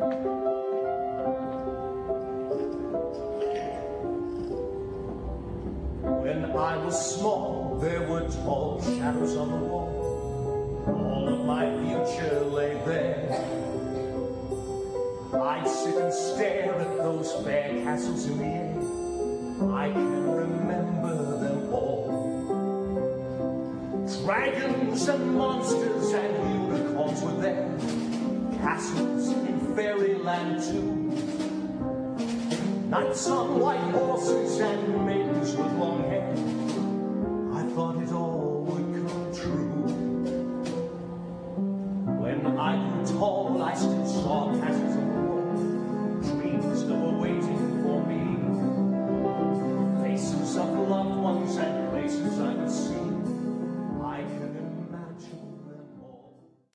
When I was small, there were tall shadows on the wall. All of my future lay there. I'd sit and stare at those fair castles in the air. I can remember them all. Dragons and monsters and unicorns were there. Castles in fairyland too. Knights on white horses and maidens with long hair. I thought it all would come true. When I grew tall, I still saw castles